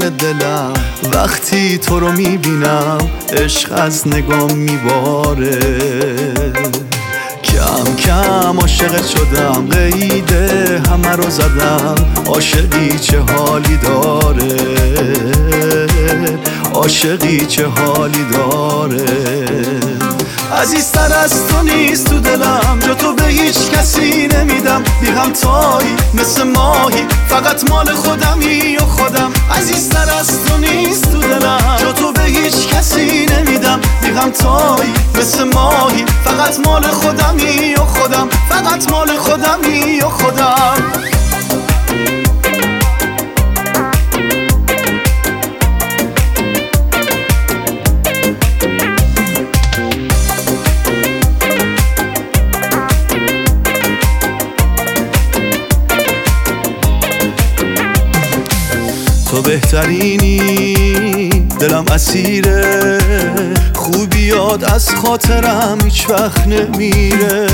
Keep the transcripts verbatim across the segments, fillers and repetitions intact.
دلم وقتی تو رو میبینم، عشق از نگام میباره. کم کم عاشقت شدم، قید همه رو زدم. عاشقی چه حالی داره، عاشقی چه حالی داره. عزیزتر از تو نیست تو دلم، جا تو به هیچ کسی نمیدم. بی همتایی مثل ماهی، فقط مال خودمی و خودم. عزیزتر از تو نیست تو دلم، جا تو به هیچ کسی نمیدم. بی همتایی مثل ماهی، فقط مال خودمی و خودم. فقط مال خودمی و خودم. تو بهترینی، دلم اسیره. خوبیات از خاطرم هیچ وقت نمیره.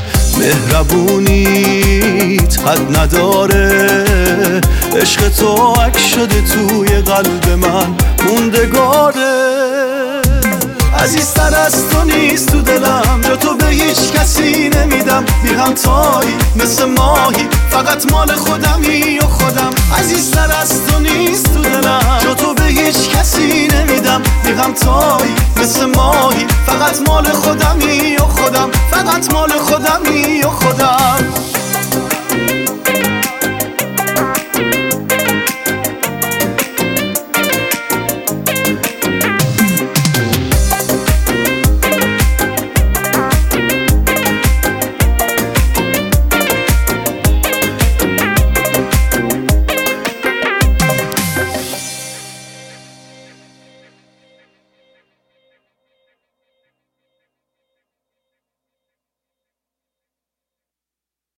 مهربونیت حد نداره. عشق تو عکس شده توی قلب من موندگاره. عزیزتر از تو نیست تو دلم، جا تو به هیچ کسی نمیدم. بی همتایی مثل ماهی، فقط مال خودمی و خودم. عزیزتر از تو نیست تو دلم، جا تو به هیچ کسی نمیدم. بی همتایی مثل ماهی، فقط مال خودمی و خودم. فقط مال خودمی و خودم.